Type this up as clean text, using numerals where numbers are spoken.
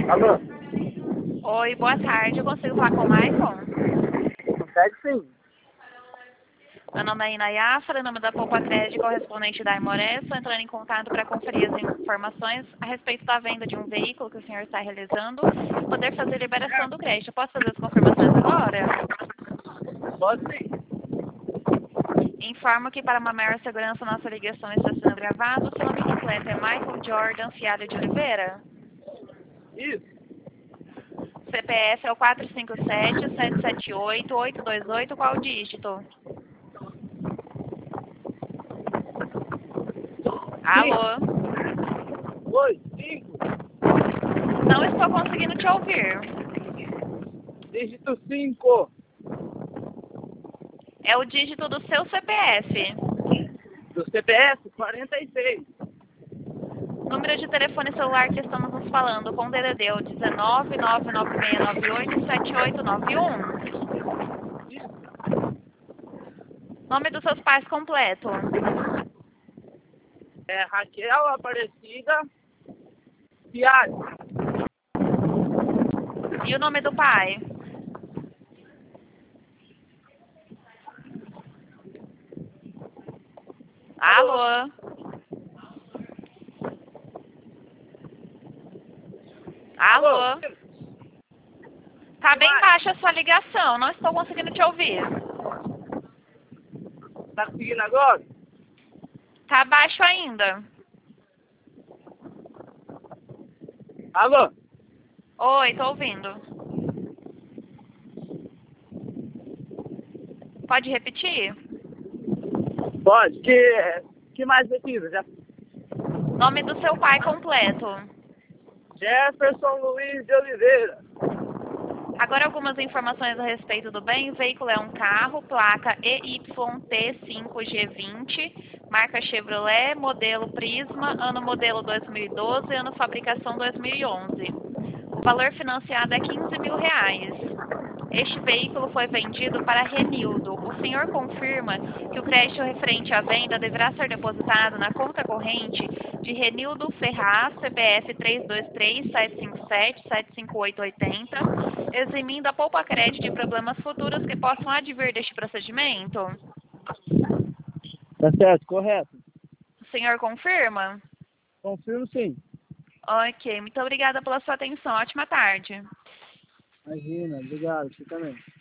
Alô? Oi, boa tarde. Eu consigo falar com o Maicon? Consegue sim. Meu nome é Inayá, em nome da Poupa Crédito, correspondente da Aimoré. Estou entrando em contato para conferir as informações a respeito da venda de um veículo que o senhor está realizando e poder fazer liberação do crédito. Eu posso fazer as confirmações agora? Pode sim. Informo que para uma maior segurança nossa ligação está sendo gravada. O seu nome completo é Michael Jordan Fialho de Oliveira? Isso. CPF é o 457-778-828. Qual o dígito? Alô? Oi, 5. Não estou conseguindo te ouvir. Dígito 5. É o dígito do seu CPF. Do CPF 46. Número de telefone celular que estamos nos falando com DDD é o 19996987891. Nome dos seus pais completo. É Raquel Aparecida Fialho. E o nome do pai? Alô? Alô? Tá bem baixa a sua ligação, não estou conseguindo te ouvir. Tá conseguindo agora? Tá baixo ainda. Alô? Oi, tô ouvindo. Pode repetir? Pode. Que mais precisa? Nome do seu pai completo. Jefferson Luiz de Oliveira. Agora algumas informações a respeito do bem. O veículo é um carro, placa EYT5G20, marca Chevrolet, modelo Prisma, ano modelo 2012, ano fabricação 2011. O valor financiado é R$ 15.000. Este veículo foi vendido para Renildo. O senhor confirma que o crédito referente à venda deverá ser depositado na conta corrente de Renildo Ferraz, CPF 323-757-75880, eximindo a Poupa Crédito de problemas futuros que possam advir deste procedimento? Tá certo, correto. O senhor confirma? Confirmo sim. Ok, muito obrigada pela sua atenção. Ótima tarde. Imagina, obrigado, você também.